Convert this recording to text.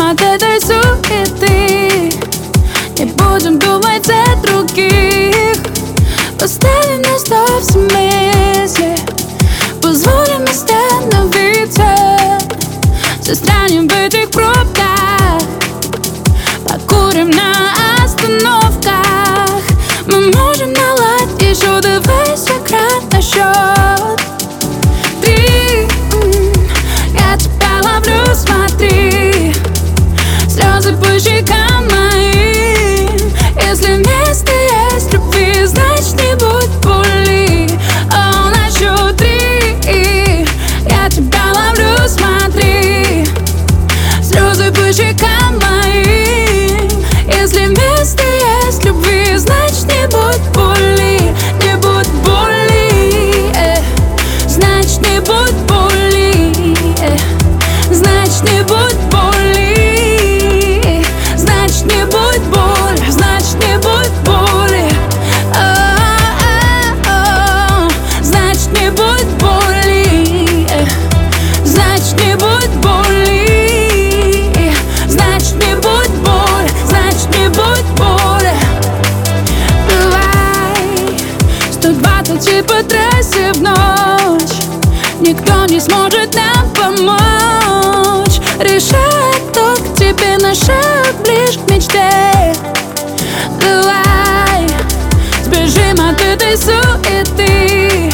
Сбежим от этой суеты, не будем думать о других. Поставим на стоп все мысли, позволим остановиться. Застрянем в этих пробках, покурим на остановках. Мы можем наладить еще, давай сыграть на счет 3. Я тебя ловлю, смотри, слезы по щекам моим. Если вместе есть любви, значит не будет боли. На счет 3 я тебя ловлю, смотри, слезы по щекам моим. Если вместе есть любви, значит не будет боли. Не будет боли, значит не будет боли, значит не будет боли, значит не будет боли, значит не будет боли, значит не будет боли, значит не будет боли, значит не будет боли, значит не будет боли. Давай 120 и по трассе в ночь, никто не сможет нам помочь. Решай, кто к тебе на шаг ближе к мечте. Давай сбежим от этой суеты,